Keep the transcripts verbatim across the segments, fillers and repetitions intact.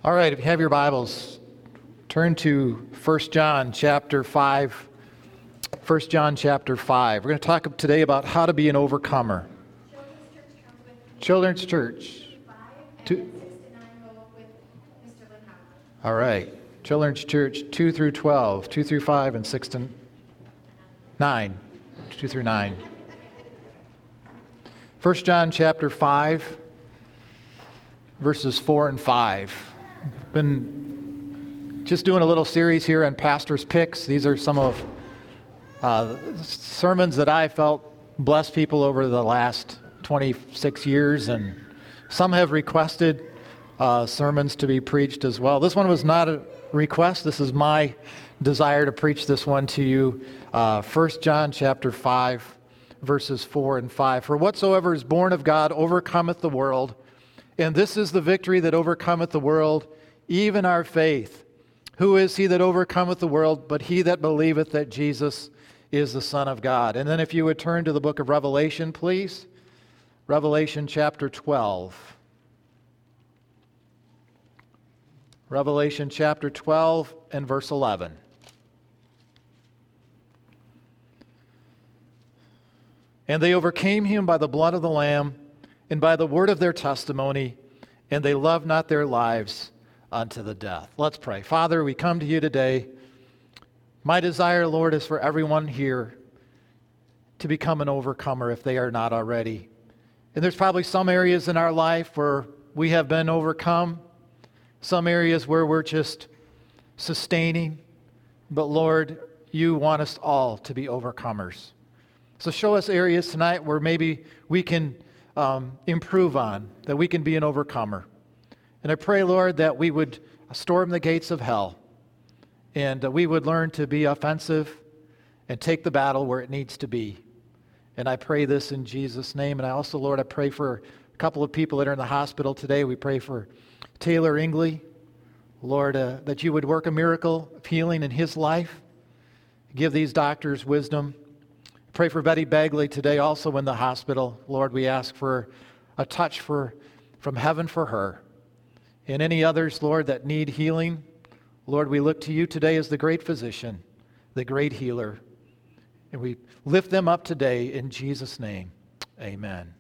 All right, if you have your Bibles, turn to First John chapter five. First John chapter five. We're going to talk today about how to be an overcomer. Children's Church. Two. All right. Children's Church two through twelve, two through five, and six to nine. two through nine. First John chapter five, verses four and five. Been just doing a little series here on Pastor's Picks. These are some of uh, sermons that I felt blessed people over the last twenty-six years, and some have requested uh, sermons to be preached as well. This one was not a request. This is my desire to preach this one to you. Uh, First John chapter five, verses four and five. For whatsoever is born of God overcometh the world, and this is the victory that overcometh the world, even our faith. Who is he that overcometh the world, but he that believeth that Jesus is the Son of God? And then if you would turn to the book of Revelation, please. Revelation chapter twelve. Revelation chapter twelve and verse eleven. And they overcame him by the blood of the Lamb and by the word of their testimony, and they loved not their lives unto the death. Let's pray. Father, we come to you today. My desire, Lord, is for everyone here to become an overcomer if they are not already. And there's probably some areas in our life where we have been overcome, some areas where we're just sustaining. But Lord, you want us all to be overcomers. So show us areas tonight where maybe we can um, improve on, that we can be an overcomer. And I pray, Lord, that we would storm the gates of hell, and uh, we would learn to be offensive and take the battle where it needs to be. And I pray this in Jesus' name. And I also, Lord, I pray for a couple of people that are in the hospital today. We pray for Taylor Ingley. Lord, uh, that you would work a miracle of healing in his life. Give these doctors wisdom. Pray for Betty Bagley today, also in the hospital. Lord, we ask for a touch for from heaven for her. And any others, Lord, that need healing, Lord, we look to you today as the great physician, the great healer. And we lift them up today in Jesus' name. Amen.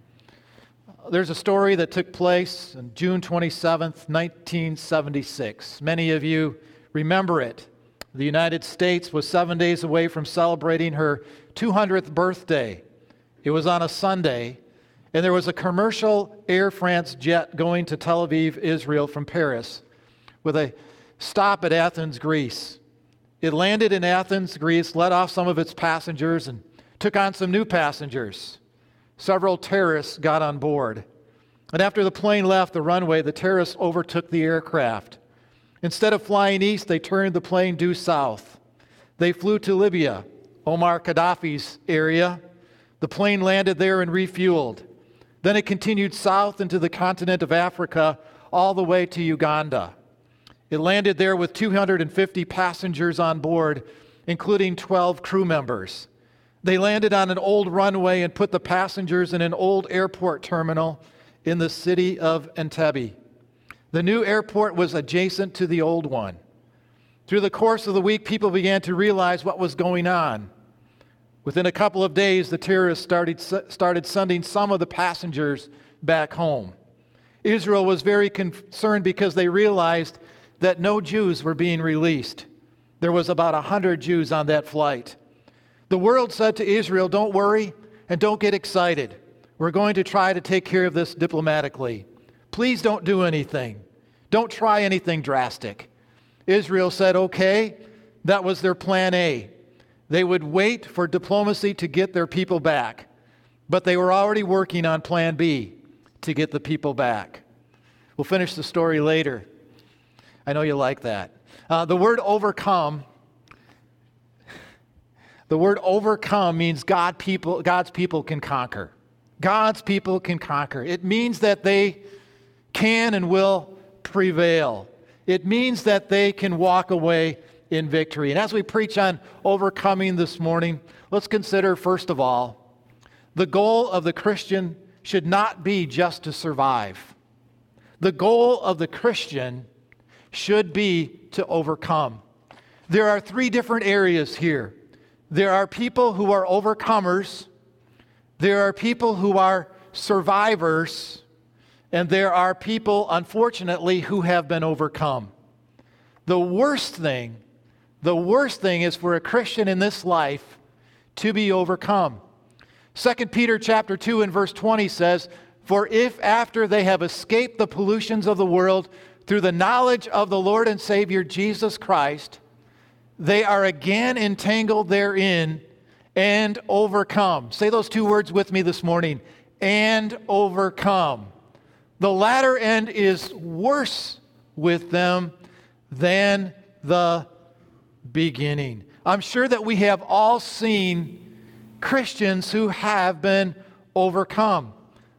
There's a story that took place on June twenty-seventh, nineteen seventy-six. Many of you remember it. The United States was seven days away from celebrating her two hundredth birthday. It was on a Sunday, and there was a commercial Air France jet going to Tel Aviv, Israel from Paris, with a stop at Athens, Greece. It landed in Athens, Greece, let off some of its passengers, and took on some new passengers. Several terrorists got on board. And after the plane left the runway, the terrorists overtook the aircraft. Instead of flying east, they turned the plane due south. They flew to Libya, Omar Gaddafi's area. The plane landed there and refueled. Then it continued south into the continent of Africa, all the way to Uganda. It landed there with two hundred fifty passengers on board, including twelve crew members. They landed on an old runway and put the passengers in an old airport terminal in the city of Entebbe. The new airport was adjacent to the old one. Through the course of the week, people began to realize what was going on. Within a couple of days, the terrorists started, started sending some of the passengers back home. Israel was very concerned because they realized that no Jews were being released. There was about one hundred Jews on that flight. The world said to Israel, don't worry and don't get excited. We're going to try to take care of this diplomatically. Please don't do anything. Don't try anything drastic. Israel said, okay, that was their plan A. They would wait for diplomacy to get their people back. But they were already working on plan B to get the people back. We'll finish the story later. I know you like that. Uh, the word overcome, the word overcome means God people, God's people can conquer. God's people can conquer. It means that they can and will prevail. It means that they can walk away in victory. And as we preach on overcoming this morning, let's consider, first of all, the goal of the Christian should not be just to survive. The goal of the Christian should be to overcome. There are three different areas here. There are people who are overcomers, there are people who are survivors, and there are people, unfortunately, who have been overcome. The worst thing, the worst thing is for a Christian in this life to be overcome. Second Peter chapter two and verse twenty says, "For if after they have escaped the pollutions of the world through the knowledge of the Lord and Savior Jesus Christ, they are again entangled therein and overcome." Say those two words with me this morning. And overcome. The latter end is worse with them than the beginning. I'm sure that we have all seen Christians who have been overcome.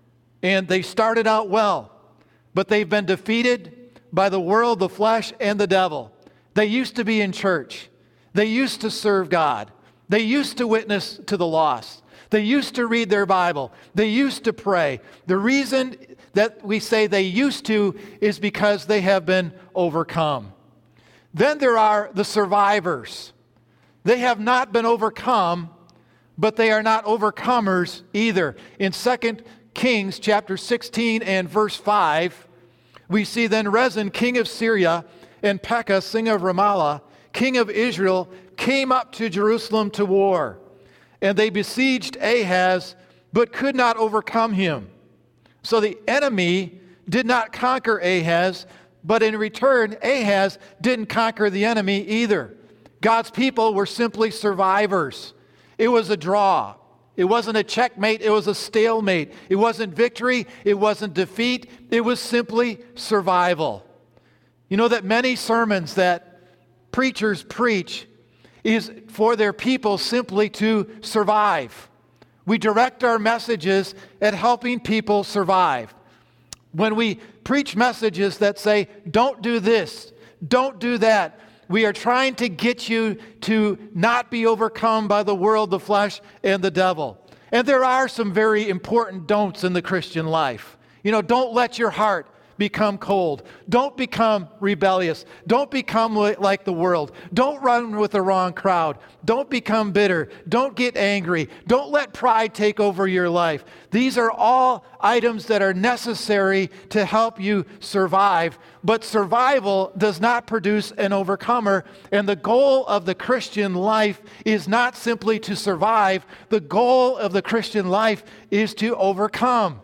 And they started out well, but they've been defeated by the world, the flesh, and the devil. They used to be in church. They used to serve God. They used to witness to the lost. They used to read their Bible. They used to pray. The reason that we say they used to is because they have been overcome. Then there are the survivors. They have not been overcome, but they are not overcomers either. In Second Kings chapter sixteen and verse five, we see then Rezin, king of Syria, and Pekah, king of Ramallah, king of Israel, came up to Jerusalem to war. And they besieged Ahaz, but could not overcome him. So the enemy did not conquer Ahaz, but in return, Ahaz didn't conquer the enemy either. God's people were simply survivors. It was a draw. It wasn't a checkmate, it was a stalemate. It wasn't victory, it wasn't defeat, it was simply survival. You know that many sermons that preachers preach is for their people simply to survive. We direct our messages at helping people survive. When we preach messages that say, don't do this, don't do that, we are trying to get you to not be overcome by the world, the flesh, and the devil. And there are some very important don'ts in the Christian life. You know, don't let your heart become cold. Don't become rebellious. Don't become like the world. Don't run with the wrong crowd. Don't become bitter. Don't get angry. Don't let pride take over your life. These are all items that are necessary to help you survive. But survival does not produce an overcomer. And the goal of the Christian life is not simply to survive. The goal of the Christian life is to overcome.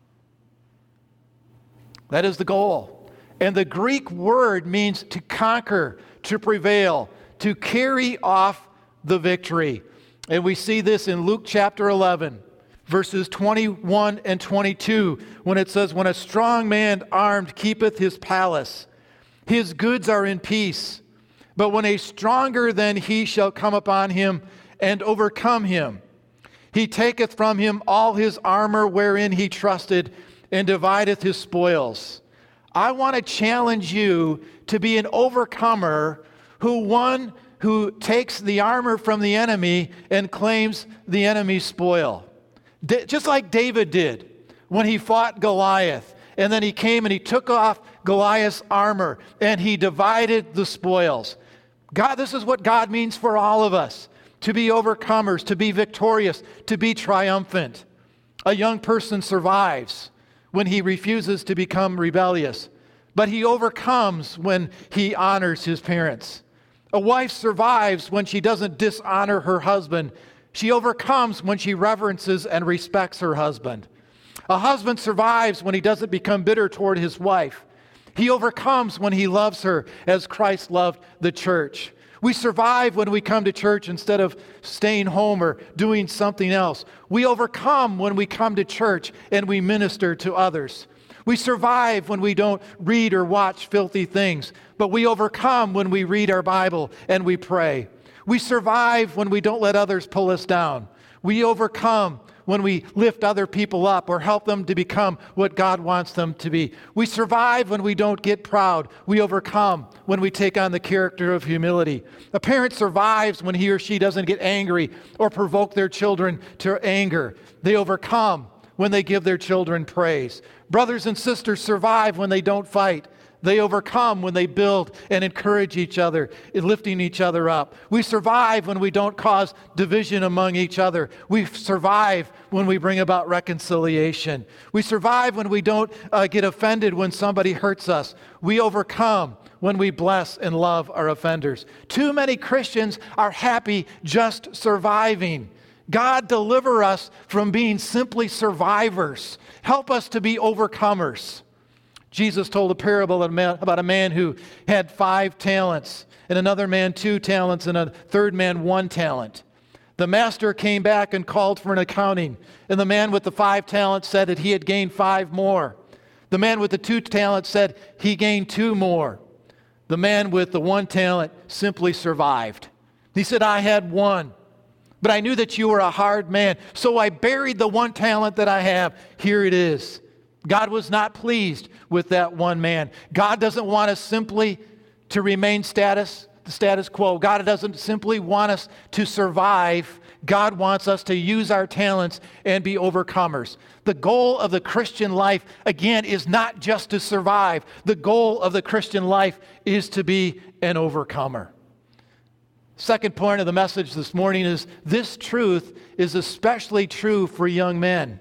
That is the goal. And the Greek word means to conquer, to prevail, to carry off the victory. And we see this in Luke chapter eleven, verses twenty-one and twenty-two, when it says, "When a strong man armed keepeth his palace, his goods are in peace. But when a stronger than he shall come upon him and overcome him, he taketh from him all his armor wherein he trusted, and divideth his spoils." I want to challenge you to be an overcomer, who one who takes the armor from the enemy and claims the enemy's spoil. D- just like David did when he fought Goliath. And then he came and he took off Goliath's armor and he divided the spoils. God, this is what God means for all of us. To be overcomers, to be victorious, to be triumphant. A young person survives when he refuses to become rebellious, but he overcomes when he honors his parents. A wife survives when she doesn't dishonor her husband. She overcomes when she reverences and respects her husband. A husband survives when he doesn't become bitter toward his wife. He overcomes when he loves her as Christ loved the church. We survive when we come to church instead of staying home or doing something else. We overcome when we come to church and we minister to others. We survive when we don't read or watch filthy things, but we overcome when we read our Bible and we pray. We survive when we don't let others pull us down. We overcome when we lift other people up or help them to become what God wants them to be. We survive when we don't get proud. We overcome when we take on the character of humility. A parent survives when he or she doesn't get angry or provoke their children to anger. They overcome when they give their children praise. Brothers and sisters survive when they don't fight. They overcome when they build and encourage each other, lifting each other up. We survive when we don't cause division among each other. We survive when we bring about reconciliation. We survive when we don't uh, get offended when somebody hurts us. We overcome when we bless and love our offenders. Too many Christians are happy just surviving. God, deliver us from being simply survivors. Help us to be overcomers. Jesus told a parable about a man who had five talents, and another man two talents, and a third man one talent. The master came back and called for an accounting, and the man with the five talents said that he had gained five more. The man with the two talents said he gained two more. The man with the one talent simply survived. He said, I had one, but I knew that you were a hard man, so I buried the one talent that I have. Here it is. God was not pleased with that one man. God doesn't want us simply to remain status, the status quo. God doesn't simply want us to survive. God wants us to use our talents and be overcomers. The goal of the Christian life, again, is not just to survive. The goal of the Christian life is to be an overcomer. Second point of the message this morning is this truth is especially true for young men.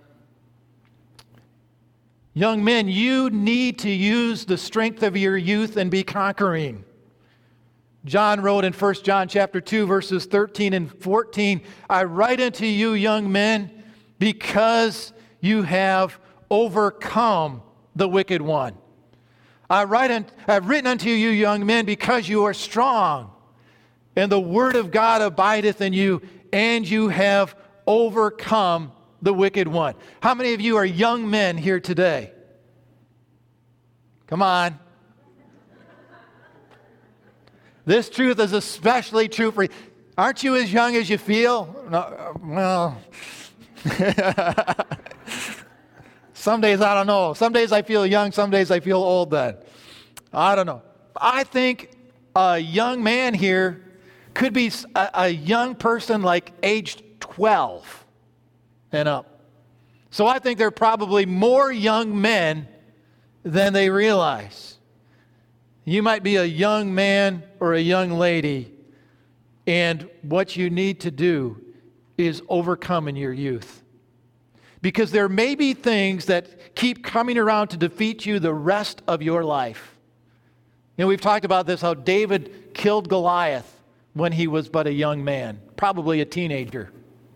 Young men, you need to use the strength of your youth and be conquering. John wrote in First John chapter two, verses thirteen and fourteen, I write unto you, young men, because you have overcome the wicked one. I write un- I've written unto you, young men, because you are strong, and the word of God abideth in you, and you have overcome the wicked one. How many of you are young men here today? Come on. This truth is especially true for you. Aren't you as young as you feel? No, well, some days I don't know. Some days I feel young, some days I feel old then. I don't know. I think a young man here could be a, a young person like aged twelve and up. So I think there are probably more young men than they realize. You might be a young man or a young lady, and what you need to do is overcome in your youth. Because there may be things that keep coming around to defeat you the rest of your life. You know, we've talked about this, how David killed Goliath when he was but a young man, probably a teenager.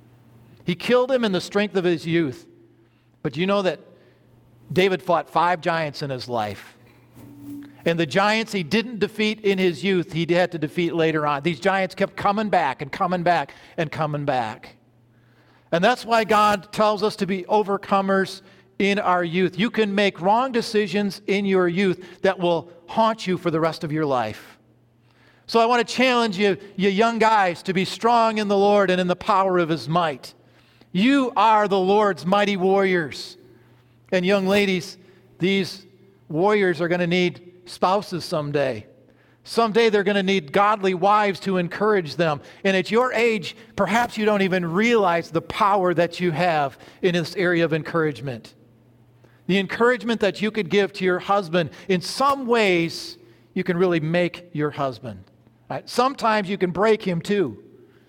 He killed him in the strength of his youth. But you know that David fought five giants in his life. And the giants he didn't defeat in his youth, he had to defeat later on. These giants kept coming back and coming back and coming back. And that's why God tells us to be overcomers in our youth. You can make wrong decisions in your youth that will haunt you for the rest of your life. So I want to challenge you, you young guys, to be strong in the Lord and in the power of His might. You are the Lord's mighty warriors. And young ladies, these warriors are going to need spouses someday. Someday they're going to need godly wives to encourage them. And at your age, perhaps you don't even realize the power that you have in this area of encouragement. The encouragement that you could give to your husband, in some ways, you can really make your husband. Right? Sometimes you can break him too.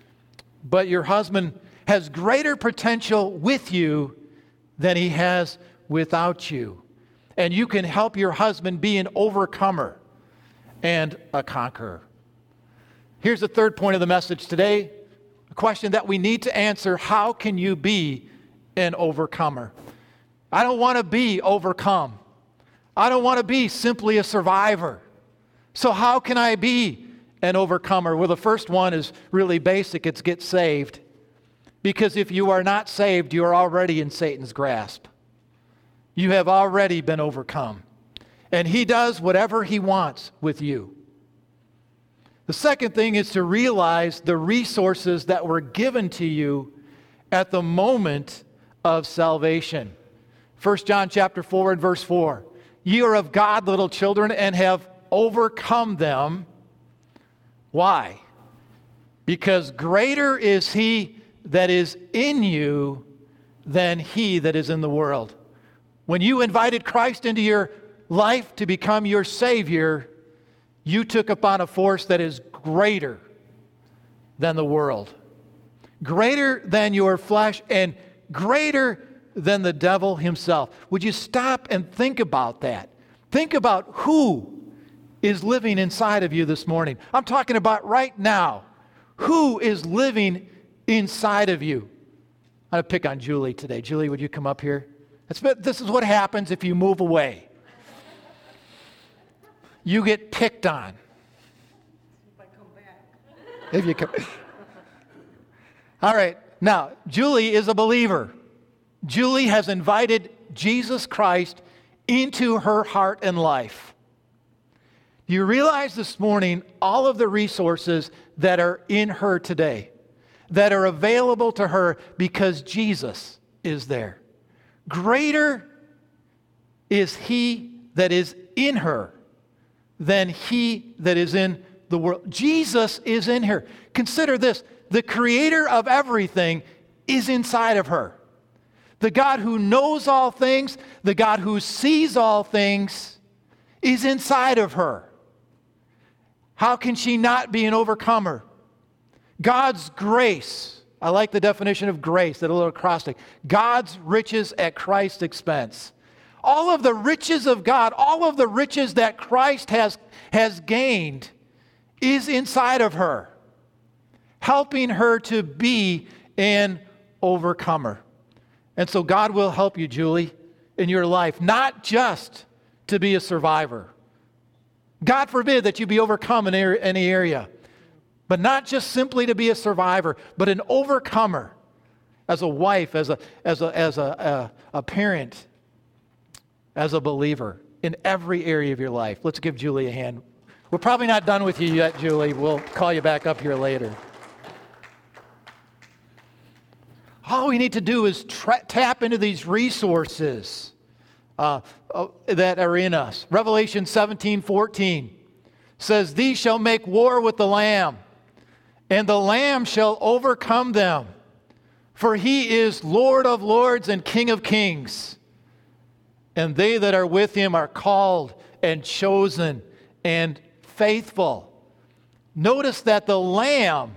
But your husband has greater potential with you than he has without you. And you can help your husband be an overcomer and a conqueror. Here's the third point of the message today, a question that we need to answer. How can you be an overcomer? I don't want to be overcome. I don't want to be simply a survivor. So how can I be an overcomer? Well, the first one is really basic. It's get saved. Because if you are not saved, you are already in Satan's grasp. You have already been overcome. And he does whatever he wants with you. The second thing is to realize the resources that were given to you at the moment of salvation. First John chapter four and verse four. Ye are of God, little children, and have overcome them. Why? Because greater is he that is in you than he that is in the world. When you invited Christ into your life to become your Savior, you took upon a force that is greater than the world, greater than your flesh, and greater than the devil himself. Would you stop and think about that? Think about who is living inside of you this morning. I'm talking about right now. Who is living inside of you? I'm going to pick on Julie today. Julie, would you come up here? This is what happens if you move away. You get picked on. If I come back. If you come. All right. Now, Julie is a believer. Julie has invited Jesus Christ into her heart and life. Do you realize this morning all of the resources that are in her today, that are available to her because Jesus is there? Greater is he that is in her than he that is in the world. Jesus is in her. Consider this. The creator of everything is inside of her. The God who knows all things, the God who sees all things, is inside of her. How can she not be an overcomer? God's grace. I like the definition of grace, that little acrostic. God's riches at Christ's expense. All of the riches of God, all of the riches that Christ has, has gained is inside of her, helping her to be an overcomer. And so God will help you, Julie, in your life, not just to be a survivor. God forbid that you be overcome in any area, but not just simply to be a survivor, but an overcomer as a wife, as a, as a, as a, a, a parent, as a believer in every area of your life. Let's give Julie a hand. We're probably not done with you yet, Julie. We'll call you back up here later. All we need to do is tra- tap into these resources uh, uh, that are in us. Revelation seventeen fourteen says, "These shall make war with the Lamb, and the Lamb shall overcome them, for he is Lord of lords and King of kings. And they that are with him are called and chosen and faithful." Notice that the Lamb,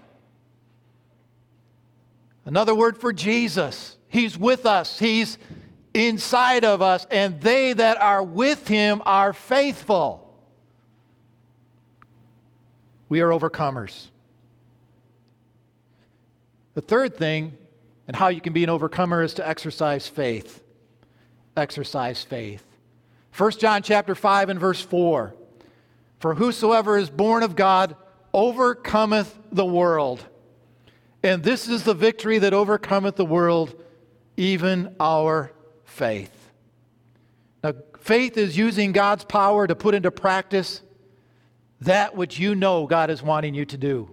another word for Jesus, he's with us, he's inside of us, and they that are with him are faithful. We are overcomers. The third thing, and how you can be an overcomer, is to exercise faith. Exercise faith. First John chapter five and verse four. "For whosoever is born of God overcometh the world. And this is the victory that overcometh the world, even our faith." Now, faith is using God's power to put into practice that which you know God is wanting you to do.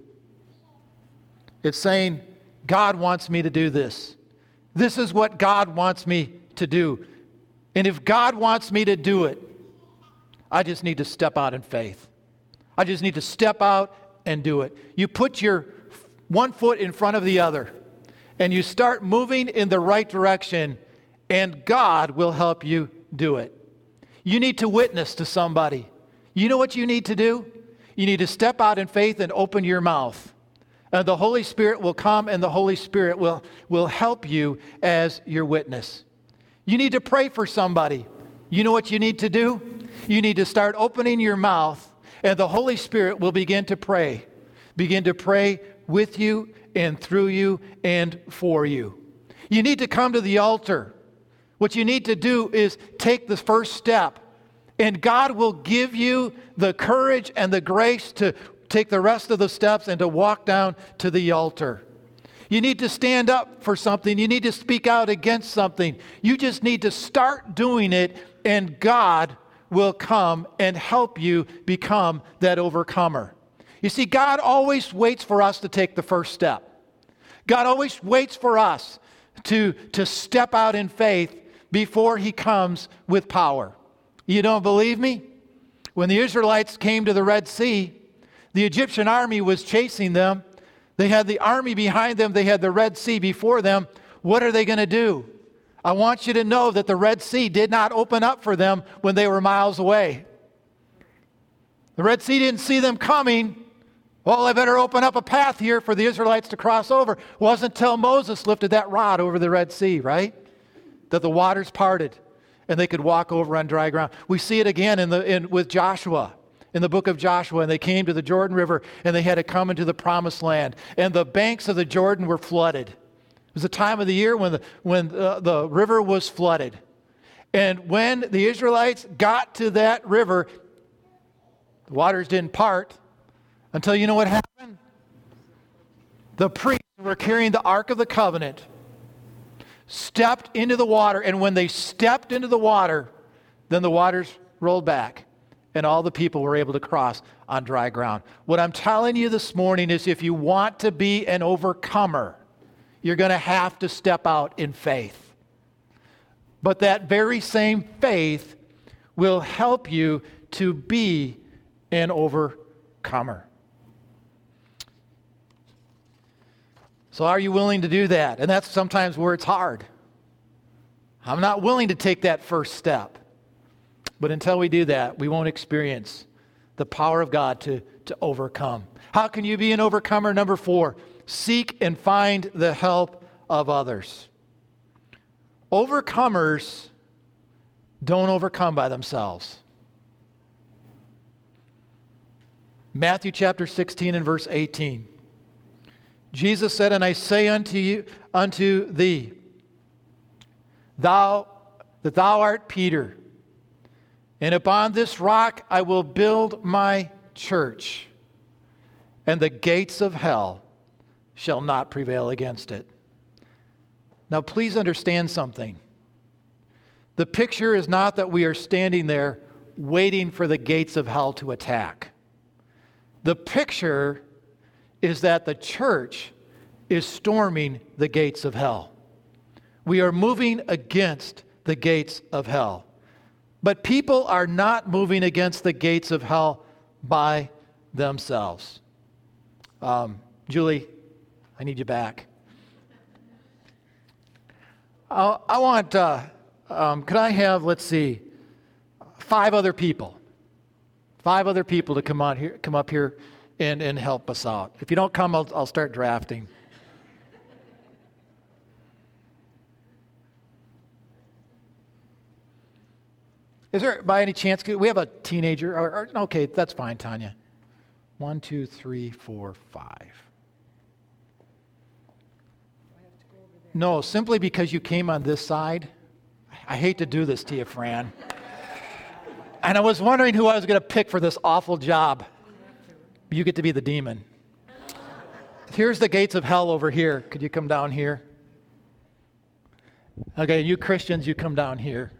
It's saying, God wants me to do this. This is what God wants me to do. And if God wants me to do it, I just need to step out in faith. I just need to step out and do it. You put your one foot in front of the other, and you start moving in the right direction, and God will help you do it. You need to witness to somebody. You know what you need to do? You need to step out in faith and open your mouth. And the Holy Spirit will come, and the Holy Spirit will, will help you as your witness. You need to pray for somebody. You know what you need to do? You need to start opening your mouth, and the Holy Spirit will begin to pray. Begin to pray with you and through you and for you. You need to come to the altar. What you need to do is take the first step, and God will give you the courage and the grace to take the rest of the steps and to walk down to the altar. You need to stand up for something. You need to speak out against something. You just need to start doing it, and God will come and help you become that overcomer. You see, God always waits for us to take the first step. God always waits for us to, to step out in faith before he comes with power. You don't believe me? When the Israelites came to the Red Sea, the Egyptian army was chasing them. They had the army behind them. They had the Red Sea before them. What are they going to do? I want you to know that the Red Sea did not open up for them when they were miles away. The Red Sea didn't see them coming. Well, I better open up a path here for the Israelites to cross over. It wasn't until Moses lifted that rod over the Red Sea, right? That the waters parted and they could walk over on dry ground. We see it again in the in with Joshua, in the book of Joshua, and they came to the Jordan River and they had to come into the promised land. And the banks of the Jordan were flooded. It was a time of the year when the when uh, the river was flooded. And when the Israelites got to that river, the waters didn't part until, you know what happened? The priests who were carrying the Ark of the Covenant stepped into the water, and when they stepped into the water, then the waters rolled back, and all the people were able to cross on dry ground. What I'm telling you this morning is, if you want to be an overcomer, you're going to have to step out in faith. But that very same faith will help you to be an overcomer. So are you willing to do that? And that's sometimes where it's hard. I'm not willing to take that first step. But until we do that, we won't experience the power of God to, to overcome. How can you be an overcomer? Number four, seek and find the help of others. Overcomers don't overcome by themselves. Matthew chapter sixteen and verse eighteen. Jesus said, "And I say unto you, unto thee, thou that thou art Peter, and upon this rock I will build my church, and the gates of hell shall not prevail against it." Now please understand something. The picture is not that we are standing there waiting for the gates of hell to attack. The picture is that the church is storming the gates of hell. We are moving against the gates of hell. But people are not moving against the gates of hell by themselves. Um, Julie, I need you back. I, I want, uh, um, could I have, let's see, five other people? Five other people to come on here, come up here and, and help us out. If you don't come, I'll, I'll start drafting. Is there, by any chance, we have a teenager? Or, or, okay, that's fine, Tanya. One, two, three, four, five. No, simply because you came on this side. I hate to do this to you, Fran. And I was wondering who I was going to pick for this awful job. You get to be the demon. Here's the gates of hell over here. Could you come down here? Okay, you Christians, you come down here.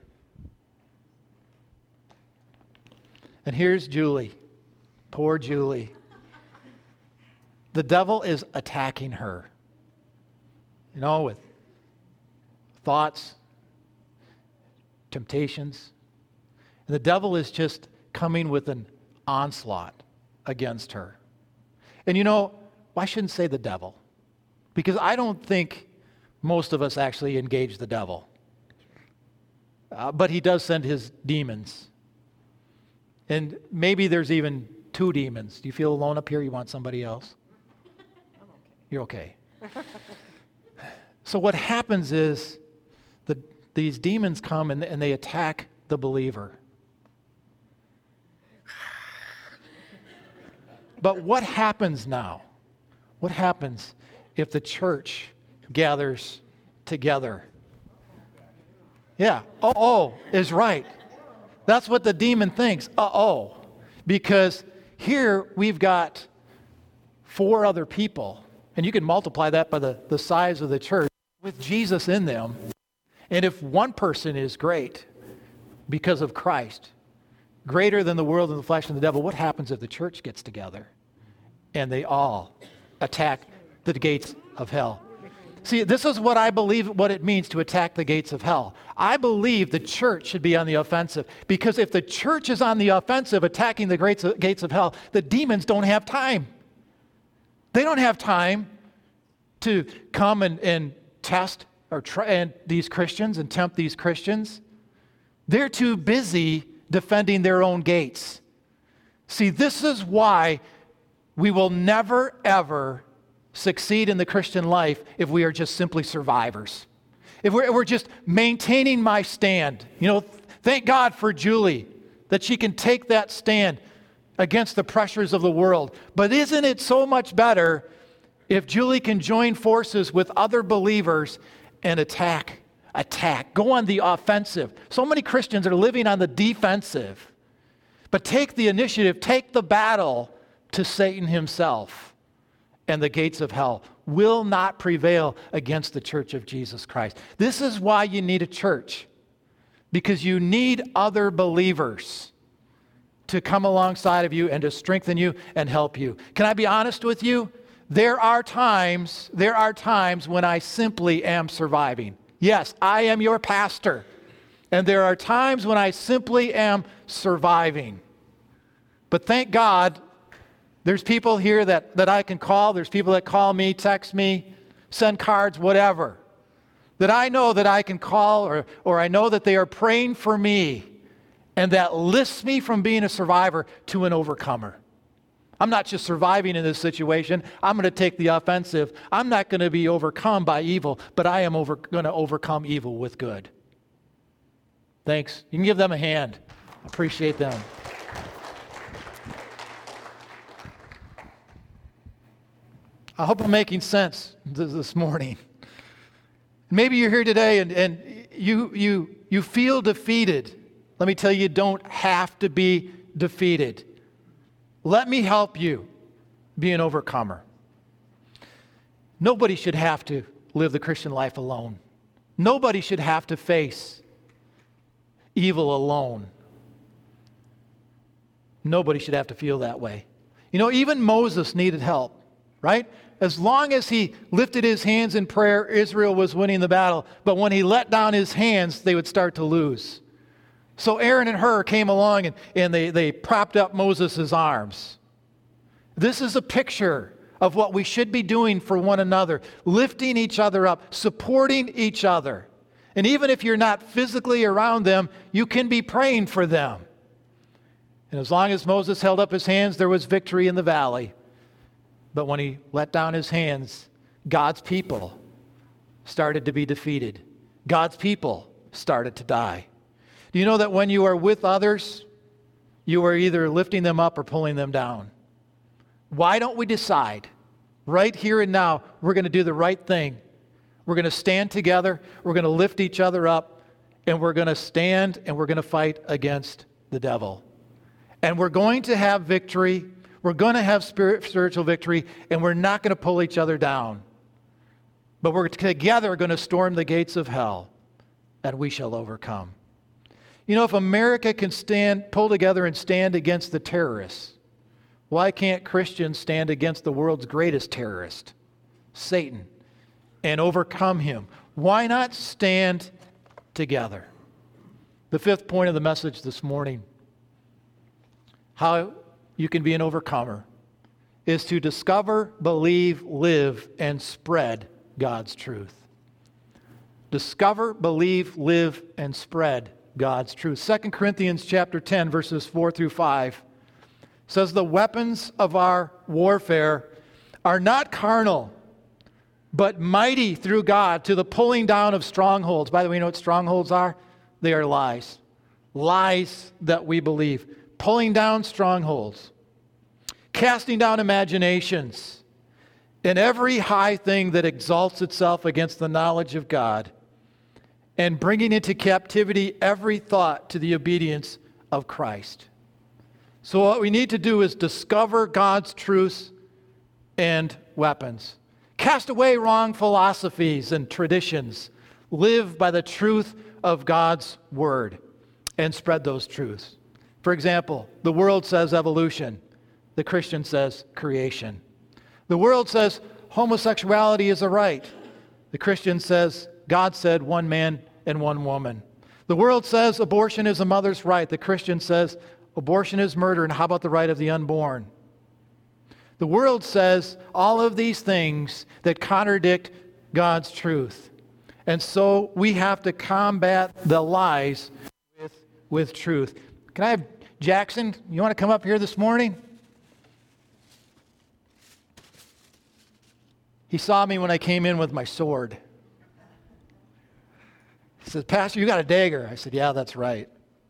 And here's Julie. Poor Julie. The devil is attacking her. You know, with thoughts, temptations. And the devil is just coming with an onslaught against her. And you know, I shouldn't say the devil, because I don't think most of us actually engage the devil. Uh, but he does send his demons. And maybe there's even two demons. Do you feel alone up here? You want somebody else? I'm okay. You're okay. So what happens is the, these demons come and, and they attack the believer. But what happens now? What happens if the church gathers together? Yeah, uh-oh is right. That's what the demon thinks, uh-oh. Because here we've got four other people, and you can multiply that by the, the size of the church with Jesus in them. And if one person is great because of Christ, greater than the world and the flesh and the devil, what happens if the church gets together and they all attack the gates of hell? See, this is what I believe what it means to attack the gates of hell. I believe the church should be on the offensive, because if the church is on the offensive attacking the gates of hell, the demons don't have time. They don't have time to come and, and test or try, and these Christians and tempt these Christians, they're too busy defending their own gates. See, this is why we will never, ever succeed in the Christian life if we are just simply survivors. If we're, if we're just maintaining my stand. You know, thank God for Julie, that she can take that stand against the pressures of the world. But isn't it so much better if Julie can join forces with other believers and attack, attack, go on the offensive? So many Christians are living on the defensive. But take the initiative, take the battle to Satan himself, and the gates of hell will not prevail against the church of Jesus Christ. This is why you need a church, because you need other believers to come alongside of you and to strengthen you and help you. Can I be honest with you? There are times, there are times when I simply am surviving. Yes, I am your pastor. And there are times when I simply am surviving. But thank God, there's people here that, that I can call. There's people that call me, text me, send cards, whatever. That I know that I can call, or, or I know that they are praying for me. And that lifts me from being a survivor to an overcomer. I'm not just surviving in this situation. I'm going to take the offensive. I'm not going to be overcome by evil, but I am over, going to overcome evil with good. Thanks. You can give them a hand. Appreciate them. I hope I'm making sense this morning. Maybe you're here today and, and you, you, you feel defeated. Let me tell you, you don't have to be defeated. Let me help you be an overcomer. Nobody should have to live the Christian life alone. Nobody should have to face evil alone. Nobody should have to feel that way. You know, even Moses needed help, right? As long as he lifted his hands in prayer, Israel was winning the battle. But when he let down his hands, they would start to lose. So Aaron and Hur came along and, and they, they propped up Moses' arms. This is a picture of what we should be doing for one another, lifting each other up, supporting each other. And even if you're not physically around them, you can be praying for them. And as long as Moses held up his hands, there was victory in the valley. But when he let down his hands, God's people started to be defeated. God's people started to die. Do you know that when you are with others, you are either lifting them up or pulling them down? Why don't we decide right here and now, we're going to do the right thing. We're going to stand together, we're going to lift each other up, and we're going to stand and we're going to fight against the devil. And we're going to have victory. We're going to have spirit, spiritual victory, and we're not going to pull each other down. But we're together going to storm the gates of hell, and we shall overcome. You know, if America can stand, pull together and stand against the terrorists, why can't Christians stand against the world's greatest terrorist, Satan, and overcome him? Why not stand together? The fifth point of the message this morning, how you can be an overcomer, is to discover, believe, live, and spread God's truth. Discover, believe, live, and spread God's truth. Second Corinthians chapter ten, verses four through five says, the weapons of our warfare are not carnal, but mighty through God to the pulling down of strongholds. By the way, you know what strongholds are? They are lies. Lies that we believe. Pulling down strongholds. Casting down imaginations. And every high thing that exalts itself against the knowledge of God. And bringing into captivity every thought to the obedience of Christ. So what we need to do is discover God's truths and weapons. Cast away wrong philosophies and traditions. Live by the truth of God's word and spread those truths. For example, the world says evolution. The Christian says creation. The world says homosexuality is a right. The Christian says God said one man and one woman. The world says abortion is a mother's right. The Christian says abortion is murder, and how about the right of the unborn? The world says all of these things that contradict God's truth. And so we have to combat the lies with, with truth. Can I have Jackson, you want to come up here this morning? He saw me when I came in with my sword. He said, Pastor, you got a dagger. I said, yeah, that's right.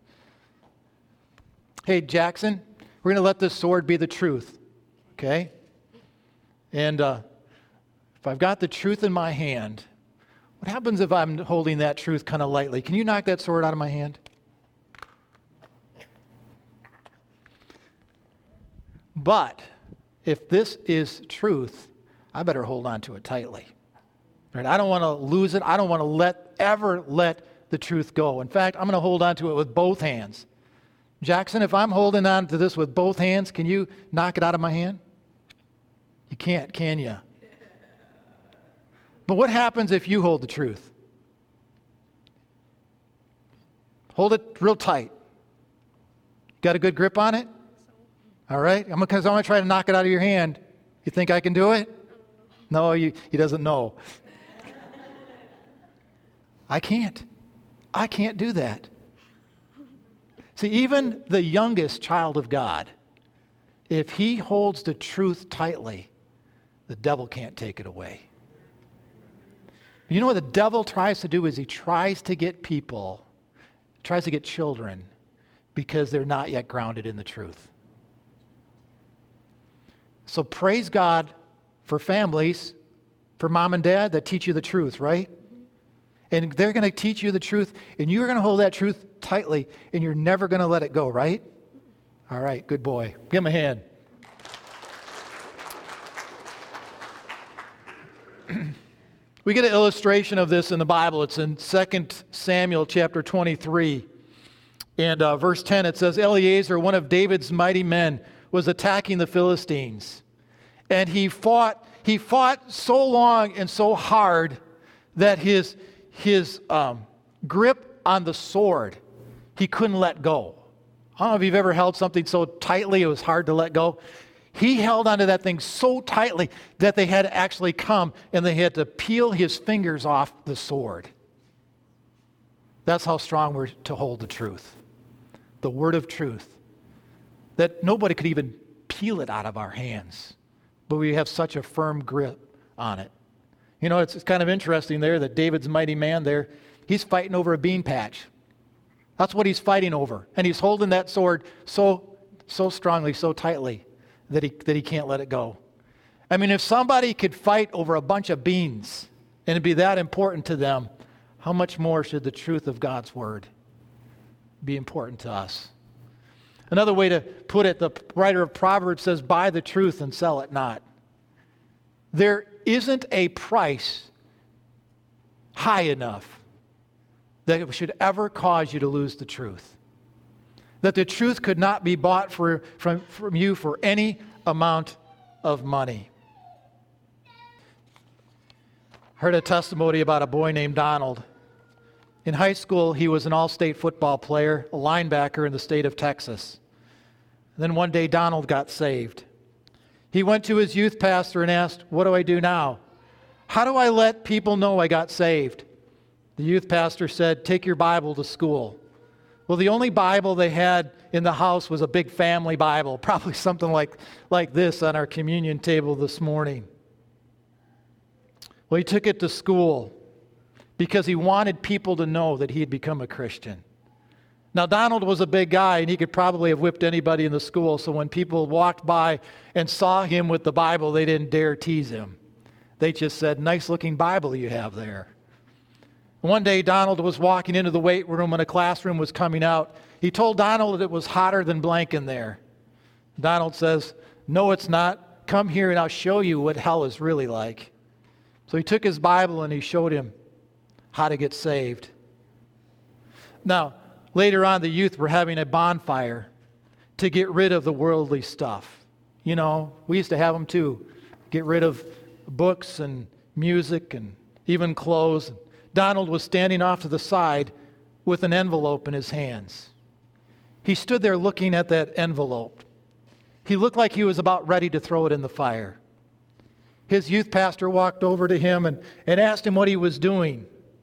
Hey, Jackson, we're going to let this sword be the truth, okay? And uh, if I've got the truth in my hand, what happens if I'm holding that truth kind of lightly? Can you knock that sword out of my hand? But if this is truth, I better hold on to it tightly. Right? I don't want to lose it. I don't want to let ever let the truth go. In fact, I'm going to hold on to it with both hands. Jackson, if I'm holding on to this with both hands, can you knock it out of my hand? You can't, can you? But what happens if you hold the truth? Hold it real tight. Got a good grip on it? All right? I'm because I'm going to try to knock it out of your hand. You think I can do it? No, you, he doesn't know. I can't. I can't do that. See, even the youngest child of God, if he holds the truth tightly, the devil can't take it away. You know what the devil tries to do is he tries to get people, tries to get children, because they're not yet grounded in the truth. So praise God for families, for mom and dad that teach you the truth, right? And they're going to teach you the truth, and you're going to hold that truth tightly, and you're never going to let it go, right? All right, good boy. Give him a hand. We get an illustration of this in the Bible. It's in Second Samuel chapter twenty-three. And uh, verse ten, it says, Eleazar, one of David's mighty men, was attacking the Philistines. And he fought, he fought so long and so hard that his, his um, grip on the sword, he couldn't let go. I don't know if you've ever held something so tightly it was hard to let go. He held onto that thing so tightly that they had to actually come and they had to peel his fingers off the sword. That's how strong we're to hold the truth. The word of truth. That nobody could even peel it out of our hands. But we have such a firm grip on it. You know, it's, it's kind of interesting there that David's mighty man there, he's fighting over a bean patch. That's what he's fighting over. And he's holding that sword so so strongly, so tightly, that he that he can't let it go. I mean, if somebody could fight over a bunch of beans and it'd be that important to them, how much more should the truth of God's word be important to us? Another way to put it, the writer of Proverbs says, buy the truth and sell it not. There isn't a price high enough that it should ever cause you to lose the truth. That the truth could not be bought for, from, from you for any amount of money. Heard a testimony about a boy named Donald. In high school, he was an all-state football player, a linebacker in the state of Texas. And then one day, Donald got saved. He went to his youth pastor and asked, what do I do now? How do I let people know I got saved? The youth pastor said, take your Bible to school. Well, the only Bible they had in the house was a big family Bible, probably something like, like this on our communion table this morning. Well, he took it to school because he wanted people to know that he had become a Christian. Now, Donald was a big guy, and he could probably have whipped anybody in the school, so when people walked by and saw him with the Bible, they didn't dare tease him. They just said, nice-looking Bible you have there. One day, Donald was walking into the weight room and a classroom was coming out. He told Donald that it was hotter than blank in there. Donald says, no, it's not. Come here and I'll show you what hell is really like. So he took his Bible and he showed him how to get saved. Now, later on, the youth were having a bonfire to get rid of the worldly stuff. You know, we used to have them too. Get rid of books and music and even clothes. Donald was standing off to the side with an envelope in his hands. He stood there looking at that envelope. He looked like he was about ready to throw it in the fire. His youth pastor walked over to him and, and asked him what he was doing.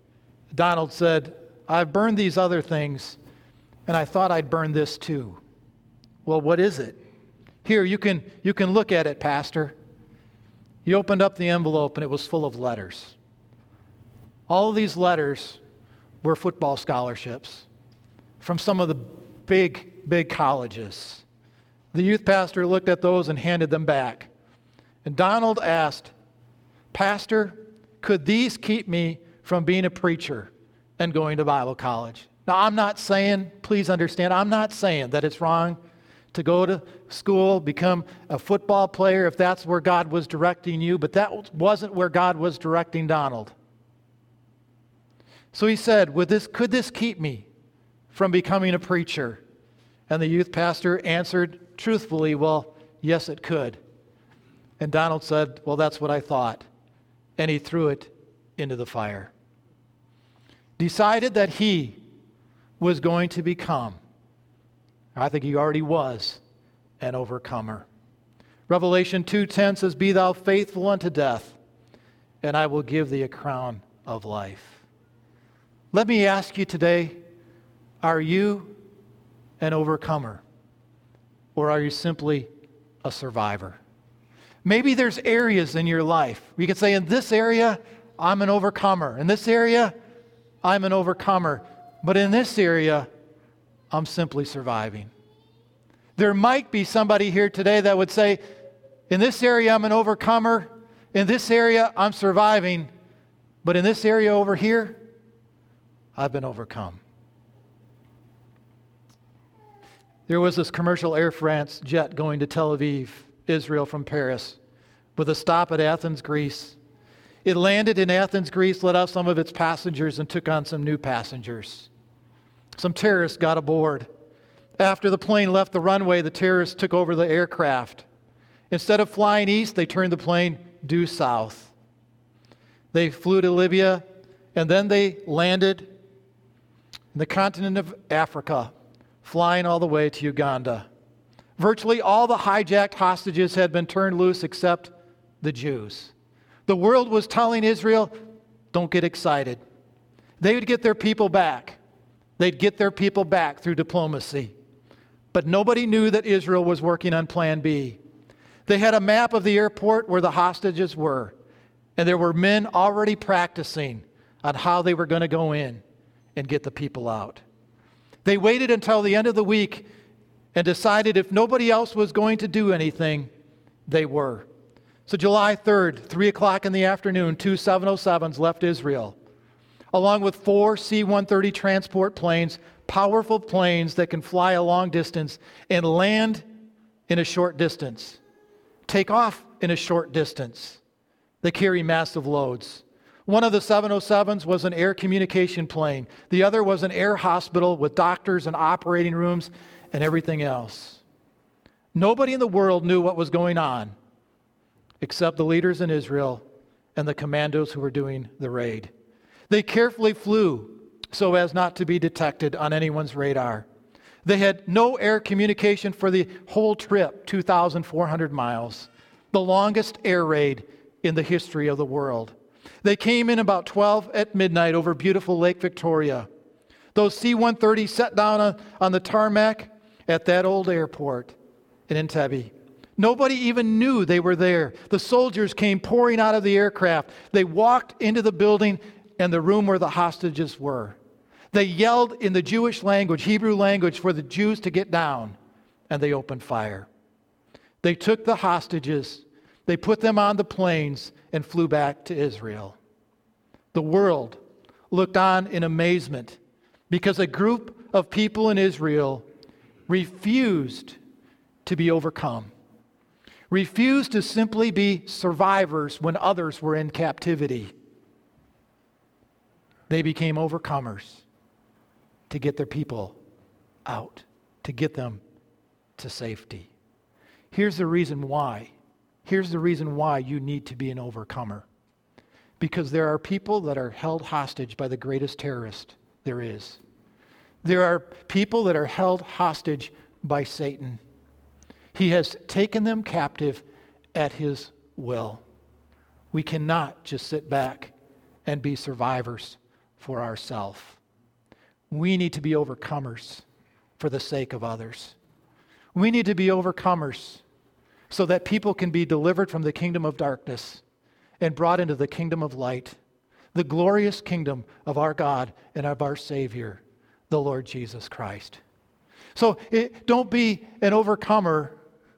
Donald said, I've burned these other things, and I thought I'd burn this too. Well, what is it? Here, you can, you can look at it, Pastor. He opened up the envelope, and it was full of letters. All of these letters were football scholarships from some of the big, big colleges. The youth pastor looked at those and handed them back. And Donald asked, Pastor, could these keep me from being a preacher and going to Bible college? Now, I'm not saying, please understand, I'm not saying that it's wrong to go to school, become a football player if that's where God was directing you, but that wasn't where God was directing Donald. So he said, Would this, could this keep me from becoming a preacher? And the youth pastor answered truthfully, well, yes, it could. And Donald said, well, that's what I thought. And he threw it into the fire. Decided that he was going to become, I think he already was, an overcomer. Revelation two ten says, Be thou faithful unto death, and I will give thee a crown of life. Let me ask you today, are you an overcomer? Or are you simply a survivor? Maybe there's areas in your life where you can say, in this area, I'm an overcomer. In this area, I'm an overcomer. But in this area, I'm simply surviving. There might be somebody here today that would say, in this area, I'm an overcomer. In this area, I'm surviving. But in this area over here, I've been overcome. There was this commercial Air France jet going to Tel Aviv, Israel from Paris, with a stop at Athens, Greece. It landed in Athens, Greece, let out some of its passengers, and took on some new passengers. Some terrorists got aboard. After the plane left the runway, the terrorists took over the aircraft. Instead of flying east, they turned the plane due south. They flew to Libya, and then they landed in the continent of Africa, flying all the way to Uganda. Virtually all the hijacked hostages had been turned loose except the Jews. The world was telling Israel, don't get excited. They would get their people back. They'd get their people back through diplomacy. But nobody knew that Israel was working on Plan B. They had a map of the airport where the hostages were, and there were men already practicing on how they were going to go in and get the people out. They waited until the end of the week and decided if nobody else was going to do anything, they were. So July third, three o'clock in the afternoon, two seven oh sevens left Israel, along with four C one thirty transport planes, powerful planes that can fly a long distance and land in a short distance, take off in a short distance. They carry massive loads. One of the seven oh sevens was an air communication plane. The other was an air hospital with doctors and operating rooms and everything else. Nobody in the world knew what was going on except the leaders in Israel and the commandos who were doing the raid. They carefully flew so as not to be detected on anyone's radar. They had no air communication for the whole trip, two thousand four hundred miles, the longest air raid in the history of the world. They came in about twelve at midnight over beautiful Lake Victoria. Those C one thirty set down on, on the tarmac at that old airport in Entebbe. Nobody even knew they were there. The soldiers came pouring out of the aircraft. They walked into the building and the room where the hostages were. They yelled in the Jewish language, Hebrew language, for the Jews to get down, and they opened fire. They took the hostages, they put them on the planes, and flew back to Israel. The world looked on in amazement because a group of people in Israel refused to be overcome, refused to simply be survivors when others were in captivity. They became overcomers to get their people out, to get them to safety. Here's the reason why. Here's the reason why you need to be an overcomer. Because there are people that are held hostage by the greatest terrorist there is. There are people that are held hostage by Satan. He has taken them captive at his will. We cannot just sit back and be survivors for ourselves. We need to be overcomers for the sake of others. We need to be overcomers so that people can be delivered from the kingdom of darkness and brought into the kingdom of light, the glorious kingdom of our God and of our Savior, the Lord Jesus Christ. So it, don't be an overcomer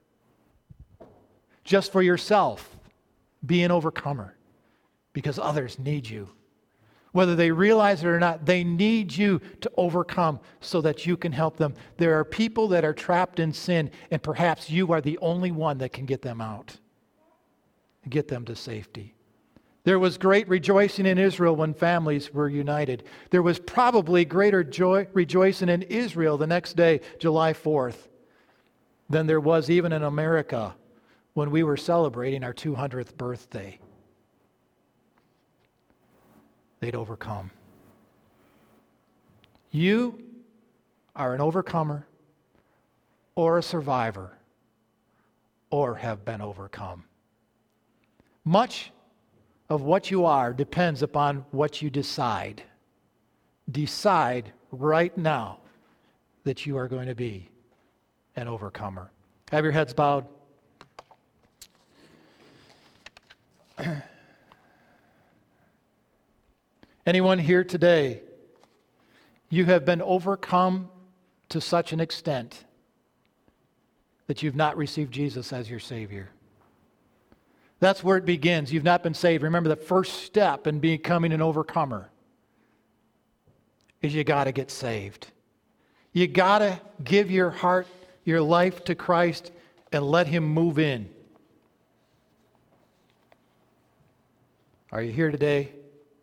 just for yourself. Be an overcomer because others need you. Whether they realize it or not, they need you to overcome so that you can help them. There are people that are trapped in sin, and perhaps you are the only one that can get them out, get them to safety. There was great rejoicing in Israel when families were united. There was probably greater joy, rejoicing in Israel the next day, July fourth, than there was even in America when we were celebrating our two hundredth birthday. They'd overcome. You are an overcomer or a survivor or have been overcome. Much of what you are depends upon what you decide. Decide right now that you are going to be an overcomer. Have your heads bowed. Anyone here today, you have been overcome to such an extent that you've not received Jesus as your Savior. That's where it begins. You've not been saved. Remember, the first step in becoming an overcomer is you got to get saved. You got to give your heart, your life to Christ and let Him move in. Are you here today?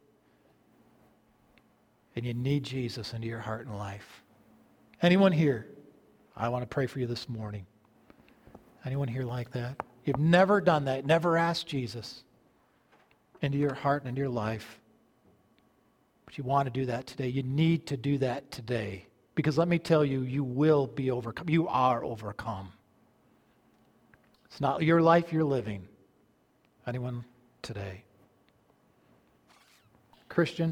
And you need Jesus into your heart and life. Anyone here? I want to pray for you this morning. Anyone here like that? You've never done that, never asked Jesus into your heart and into your life. But you want to do that today. You need to do that today. Because let me tell you, you will be overcome. You are overcome. It's not your life you're living. Anyone today? Christian?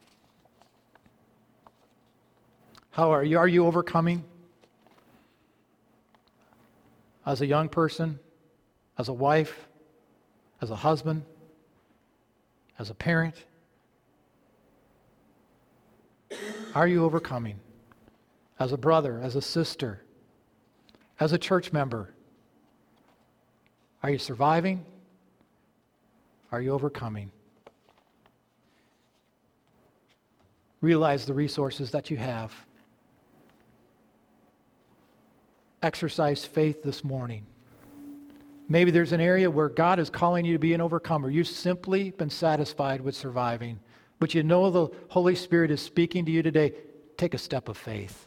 How are you? Are you overcoming? As a young person, as a wife, as a husband, as a parent? Are you overcoming? As a brother, as a sister, as a church member? Are you surviving? Are you overcoming? Realize the resources that you have. Exercise faith this morning. Maybe there's an area where God is calling you to be an overcomer. You've simply been satisfied with surviving, but you know the Holy Spirit is speaking to you today. Take a step of faith.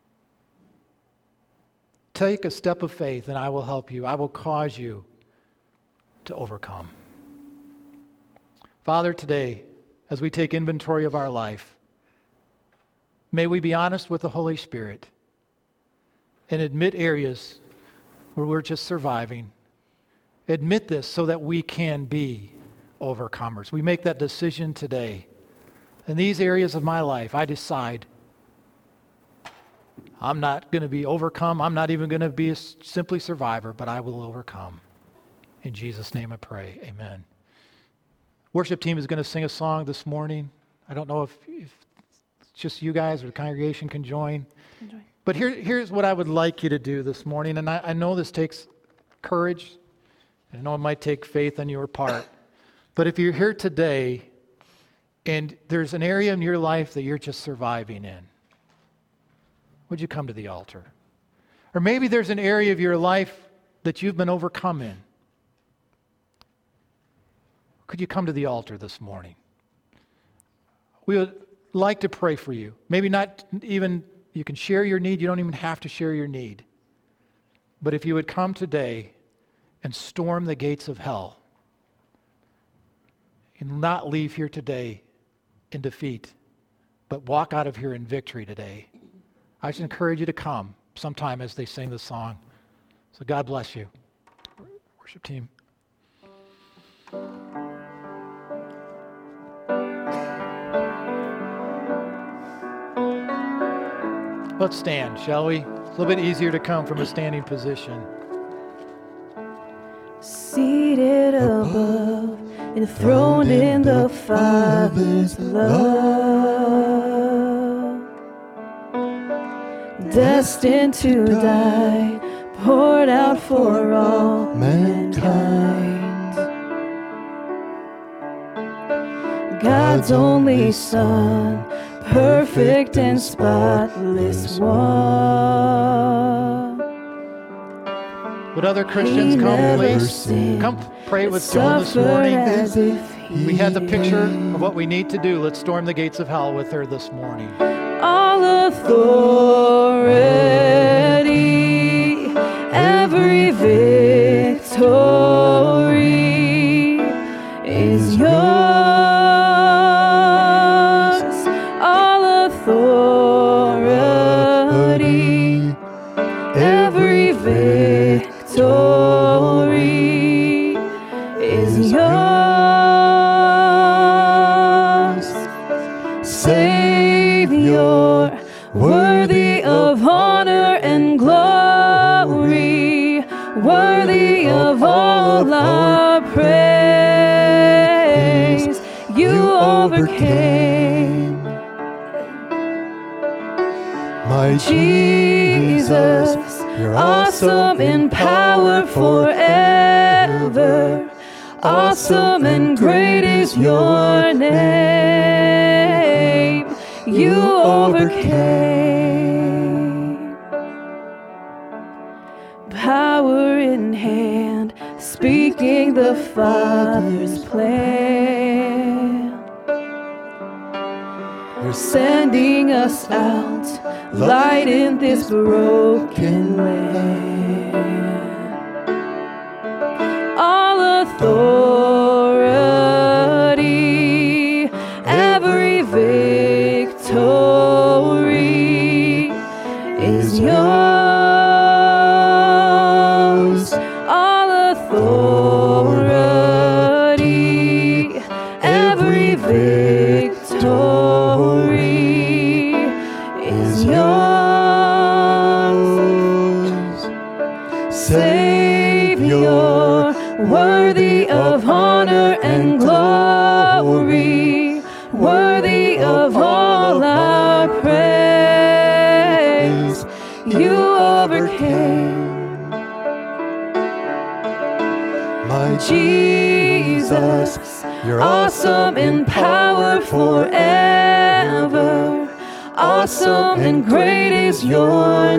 Take a step of faith and I will help you. I will cause you to overcome. Father, today, as we take inventory of our life, may we be honest with the Holy Spirit and admit areas where we're just surviving. Admit this so that we can be overcomers. We make that decision today. In these areas of my life, I decide I'm not going to be overcome. I'm not even going to be a simply survivor, but I will overcome. In Jesus' name I pray. Amen. Worship team is going to sing a song this morning. I don't know if, if it's just you guys or the congregation can join. Enjoy. But here, here's what I would like you to do this morning. And I, I know this takes courage. I know it might take faith on your part. But if you're here today and there's an area in your life that you're just surviving in, would you come to the altar? Or maybe there's an area of your life that you've been overcome in. Could you come to the altar this morning? We would like to pray for you. Maybe not even, you can share your need. You don't even have to share your need. But if you would come today and storm the gates of hell and not leave here today in defeat, but walk out of here in victory today, I just encourage you to come sometime as they sing the song. So God bless you. Worship team. Let's stand, shall we? It's a little bit easier to come from a standing position. Seated above, enthroned in the Father's love, destined to die, poured out for all mankind. God's only Son, perfect and spotless one. Would other Christians He come, never please? sinned, Come pray with but Joan this suffered morning. as if he We had the picture of what we need to do. Let's storm the gates of hell with her this morning. all authority, every victory is yours. All authority, every victory is yours. Savior, worthy of honor and glory, worthy of all our praise. You overcame, My Jesus, you're awesome in power forever. Awesome and great is your name. You overcame. Power in hand, speaking the Father's plan. You're Sending us out, light in this broken land. All authority, every victory is yours. All authority, every victory is yours. Savior, worthy of honor and glory, worthy of all our praise. You overcame, my Jesus, you're awesome in power forever. Awesome and great is your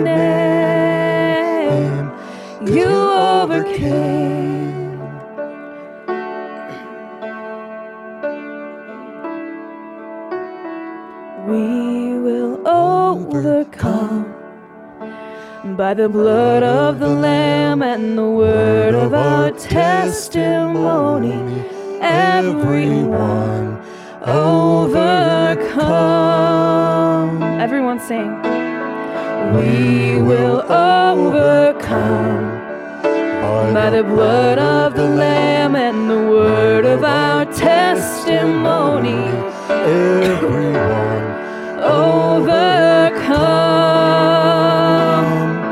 name. You overcame. We will overcome by the blood of the Lamb and the word of our testimony. Everyone overcome. Everyone sing. We will overcome by the blood of the Lamb and the word of our testimony. everyone Overcome.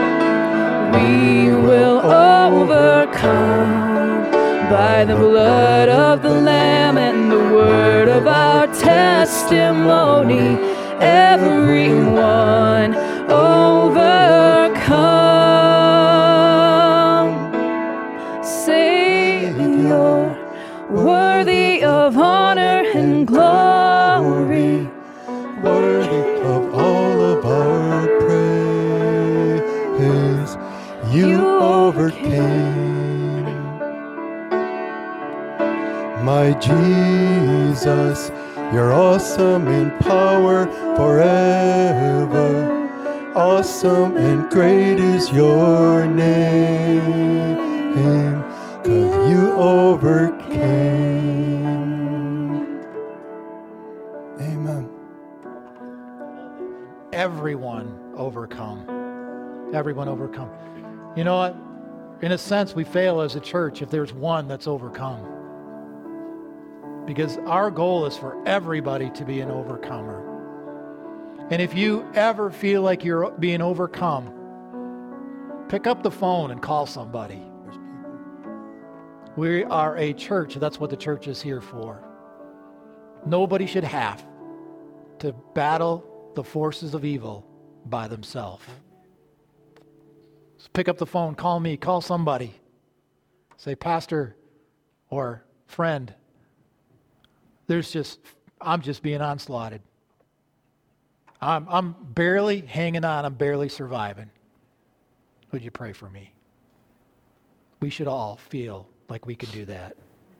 We will overcome by the blood of the Lamb and the word of our testimony. Everyone overcome. Savior, worthy of honor and glory, worthy of all of our praise. You overcame, my Jesus. You're awesome in power forever. Awesome and great is your name, 'cause you overcame. Amen. Everyone overcome. Everyone overcome. You know what? In a sense, we fail as a church if there's one that's overcome. Because our goal is for everybody to be an overcomer. And if you ever feel like you're being overcome, pick up the phone and call somebody. We are a church. That's what the church is here for. Nobody should have to battle the forces of evil by themselves. So pick up the phone, call me, call somebody. Say, Pastor or friend, there's just, I'm just being onslaughted. I'm, I'm barely hanging on. I'm barely surviving. Would you pray for me? We should all feel like we can do that.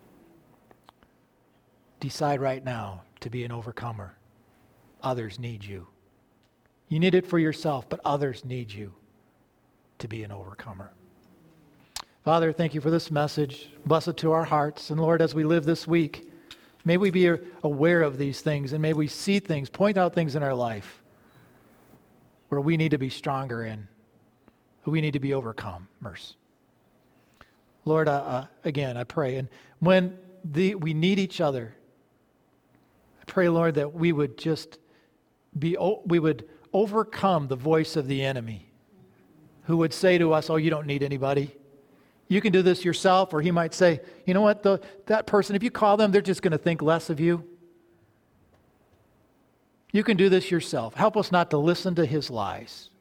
Decide right now to be an overcomer. Others need you. You need it for yourself, but others need you to be an overcomer. Father, thank you for this message. Bless it to our hearts. And Lord, as we live this week, may we be aware of these things, and may we see things, point out things in our life where we need to be stronger in, who we need to be overcomers. Lord, uh, uh, again, I pray, and when the, we need each other, I pray, Lord, that we would just be, we would overcome the voice of the enemy who would say to us, oh, you don't need anybody. You can do this yourself. Or he might say, you know what, the, that person, if you call them, they're just going to think less of you. You can do this yourself. Help us not to listen to his lies.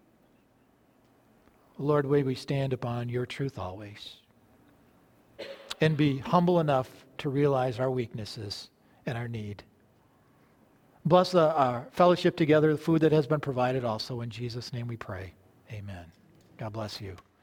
Lord, may we stand upon your truth always and be humble enough to realize our weaknesses and our need. Bless the, our fellowship together, the food that has been provided also. In Jesus' name we pray. Amen. God bless you.